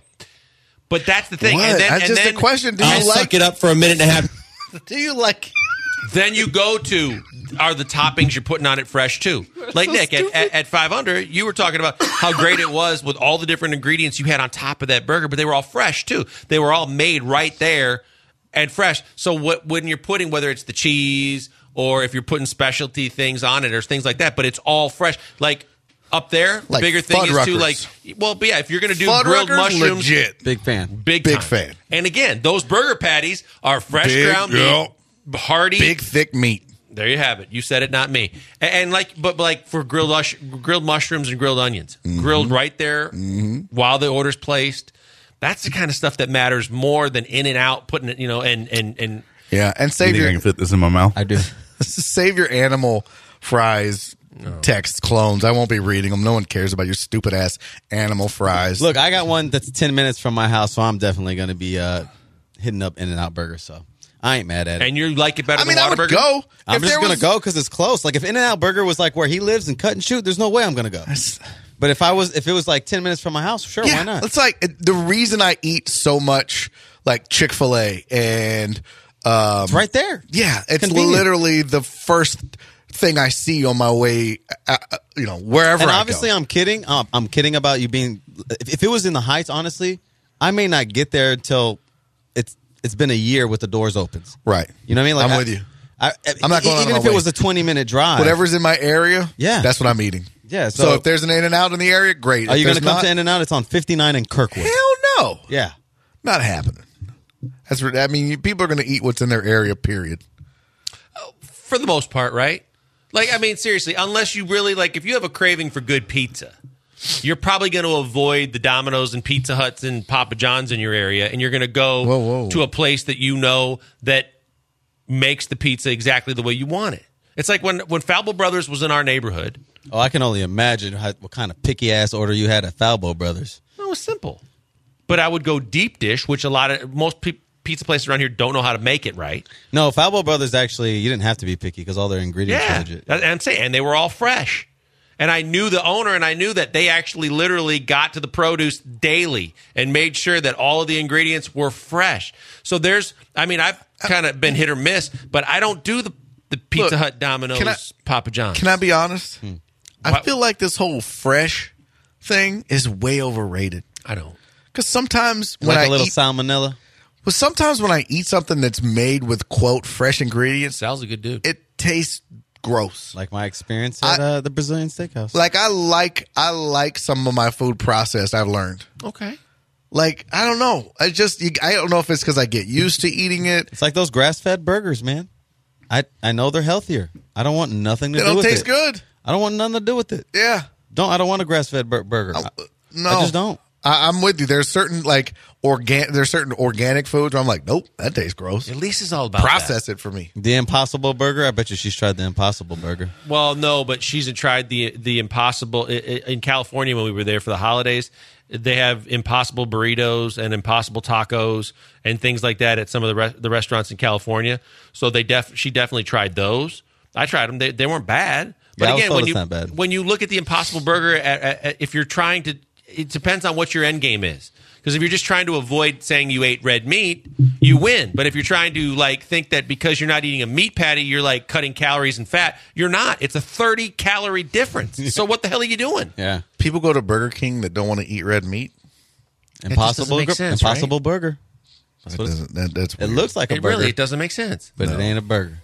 But that's the thing. What? And then, That's and just then, a question. Do you I'll like suck it up for a minute and a half. Do you like Then you go to, are the toppings you're putting on it fresh too? Like so Nick, at, stupid. at, at five under, you were talking about how great it was with all the different ingredients you had on top of that burger, but they were all fresh too. They were all made right there and fresh. So what when you're putting, whether it's the cheese or if you're putting specialty things on it or things like that, but it's all fresh. Like up there, the Like bigger thing is too, Fuddruckers. like, well, but yeah, if you're going to do Fuddruckers? grilled mushrooms, Legit. Big fan. big Big time. fan. And again, those burger patties are fresh Big, ground yeah. beef, hearty. big thick meat? There you have it. You said it, not me. And, and like, but like for grilled mush, grilled mushrooms and grilled onions, Mm-hmm. grilled right there while the order's placed. That's the kind of stuff that matters more than in and out, putting it, you know, and and and Yeah, and You save think I your can fit this in my mouth? I do. save your animal fries text clones. I won't be reading them. No one cares about your stupid ass animal fries. Look, I got one that's ten minutes from my house, so I'm definitely going to be uh, hitting up In-N-Out Burger. So I ain't mad at it. and you like it better I mean, than I would Whataburger? go. I'm If just there going to was- go because it's close. Like if In-N-Out Burger was like where he lives and cut and shoot, there's no way I'm going to go. But if I was, if it was like ten minutes from my house, sure, Yeah, why not? it's like the reason I eat so much like Chick-fil-A and um, It's right there. Yeah, it's Convenient. literally the first thing I see on my way, uh, uh, you know, wherever And I obviously, go. I'm kidding. Um, I'm kidding about you being. If, if it was in the Heights, honestly, I may not get there until it's it's been a year with the doors open. Right. You know what I mean? Like I'm I- with you. I, I'm not going out even of if my it way. was a twenty minute drive. Whatever's in my area, Yeah. that's what I'm eating. Yeah. So, So, if there's an In-N-Out in the area, great. are If you going to there's come not, to In-N-Out? It's on fifty-nine in Kirkwood. Hell no. Yeah. Not happening. That's what, I mean, people are going to eat what's in their area, period. For the most part, right? Like, I mean, seriously, unless you really, like, if you have a craving for good pizza, you're probably going to avoid the Domino's and Pizza Huts and Papa John's in your area, and you're going to go Whoa, whoa. to a place that you know that makes the pizza exactly the way you want it. It's like when, when Falbo Brothers was in our neighborhood. Oh, I can only imagine how, what kind of picky ass order you had at Falbo Brothers. It was simple. But I would go deep dish, which a lot of, most pe- pizza places around here don't know how to make it right. No, Falbo Brothers actually, you didn't have to be picky because all their ingredients Yeah, are legit. and I'm saying, and they were all fresh. And I knew the owner, and I knew that they actually literally got to the produce daily and made sure that all of the ingredients were fresh. So there's, I mean, I've kind of been hit or miss, but I don't do the the Pizza Look, Hut, Domino's, can I- Papa John's. Can I be honest? Hmm. I What? feel like this whole fresh thing is way overrated. I don't. Because sometimes when Like I a little eat, salmonella. But sometimes when I eat something that's made with, quote, fresh ingredients, Sal's a good dude. It tastes gross. Like my experience at I, uh, the Brazilian Steakhouse. Like I like I like some of my food processed, I've learned. Okay. Like, I don't know. I just, I don't know if it's because I get used to eating it. It's like those grass-fed burgers, man. I, I know they're healthier. I don't want nothing to They do don't with it. taste good. I don't want nothing to do with it. Yeah. Don't I don't want a grass-fed bur- burger. I, no. I just don't. I, I'm with you. There's certain, like, organ. There's certain organic foods where I'm like, nope, that tastes gross. At least it's all about Process that. it for me. The Impossible Burger, I bet you she's tried the Impossible Burger. Well, no, but she's tried the the Impossible in California when we were there for the holidays. They have Impossible burritos and Impossible tacos and things like that at some of the re- the restaurants in California. So they def she definitely tried those. I tried them; they they weren't bad. But yeah, again, I was when you not bad. when you look at the Impossible Burger, at, at, at, if you're trying to, it depends on what your end game is. Because if you're just trying to avoid saying you ate red meat, you win. But if you're trying to like think that because you're not eating a meat patty, you're like cutting calories and fat, you're not. It's a thirty calorie difference. So what the hell are you doing? Yeah. People go to Burger King that don't want to eat red meat. Impossible, make sense, impossible right? burger. That doesn't, that, that's It weird. looks like a It burger, really, it doesn't make sense. but No. it ain't a burger.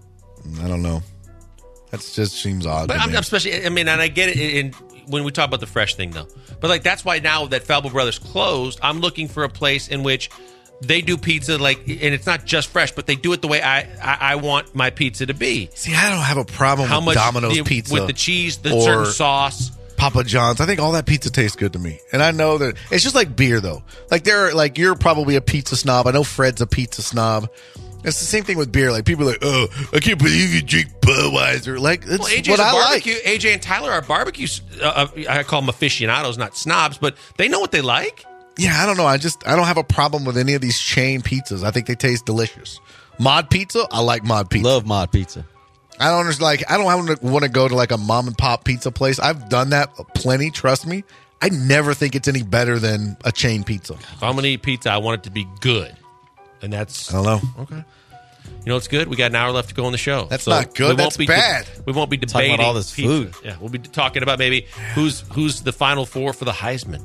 I don't know. That just seems odd But to I'm, me. I'm especially, I mean, and I get it in, when we talk about the fresh thing, though. But like that's why now that Falbo Brothers closed, I'm looking for a place in which they do pizza like, and it's not just fresh, but they do it the way I I, I want my pizza to be. See, I don't have a problem How with much Domino's the- pizza with the cheese, the or certain sauce. Papa John's. I think all that pizza tastes good to me. And I know that it's just like beer, though. Like there, are, like you're probably a pizza snob. I know Fred's a pizza snob. It's the same thing with beer. Like people are like, oh, I can't believe you drink Budweiser. Like it's Well, A J's what a I barbecue. like. A J and Tyler are barbecue. Uh, I call them aficionados, not snobs, but they know what they like. Yeah, I don't know. I just I don't have a problem with any of these chain pizzas. I think they taste delicious. Mod pizza, I like mod pizza. Love mod pizza. I don't understand. Like I don't want to go to like a mom and pop pizza place. I've done that plenty. Trust me. I never think it's any better than a chain pizza. If I'm gonna eat pizza, I want it to be good, and that's I don't know. okay. You know what's good? We got an hour left to go on the show. That's So not good. we won't That's be bad. we won't be Talking debating about all this pizza. food. Yeah, we'll be talking about maybe who's who's the final four for the Heisman.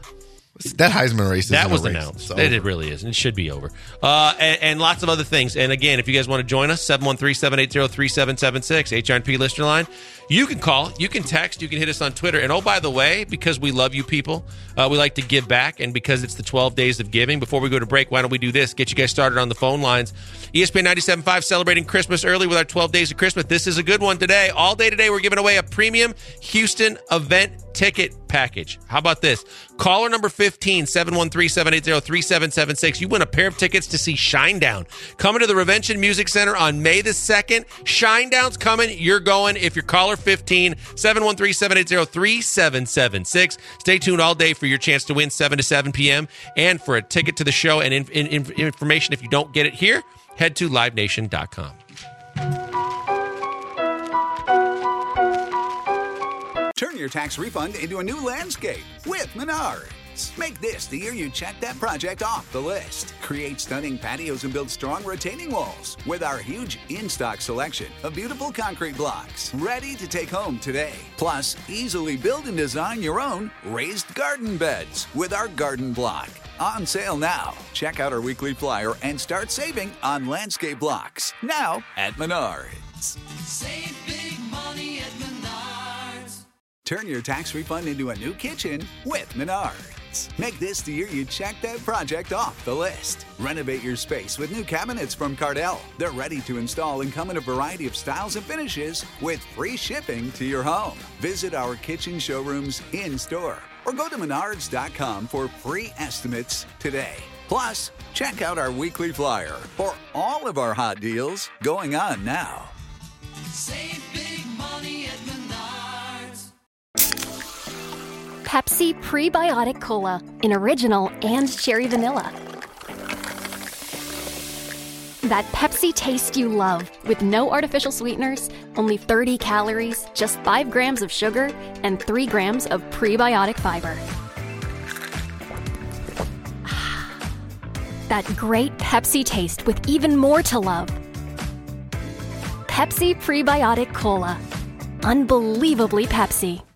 That Heisman race. That isn't was a race. announced. It's It, over. it really is, and it should be over. Uh, and, and lots of other things. And again, if you guys want to join us, seven one three, seven eight zero, three seven seven six, H R and P listener line. You can call, you can text, you can hit us on Twitter. And oh, by the way, because we love you people, uh, we like to give back. And because it's the twelve days of giving, before we go to break, why don't we do this? Get you guys started on the phone lines. E S P N ninety-seven point five celebrating Christmas early with our twelve days of Christmas. This is a good one today. All day today, we're giving away a premium Houston event ticket package. How about this? Caller number fifteen, seven one three, seven eight zero, three seven seven six. You win a pair of tickets to see Shinedown. Coming to the Revention Music Center on May the second. Shinedown's coming. You're going. If you're caller fifteen, seven one three, seven eight zero, three seven seven six. Stay tuned all day for your chance to win seven to seven p.m. and for a ticket to the show and in, in, in, information. If you don't get it here, head to live nation dot com. Turn your tax refund into a new landscape with Menards. Make this the year you check that project off the list. Create stunning patios and build strong retaining walls with our huge in-stock selection of beautiful concrete blocks ready to take home today. Plus, easily build and design your own raised garden beds with our garden block. On sale now. Check out our weekly flyer and start saving on landscape blocks. Now at Menards. Save big money at Menards. Turn your tax refund into a new kitchen with Menards. Make this the year you check that project off the list. Renovate your space with new cabinets from Cardell. They're ready to install and come in a variety of styles and finishes with free shipping to your home. Visit our kitchen showrooms in-store or go to menards dot com for free estimates today. Plus, check out our weekly flyer for all of our hot deals going on now. Save big money at Menards. Pepsi Prebiotic Cola in original and cherry vanilla. That Pepsi taste you love with no artificial sweeteners, only thirty calories, just five grams of sugar, and three grams of prebiotic fiber. That great Pepsi taste with even more to love. Pepsi Prebiotic Cola. Unbelievably Pepsi.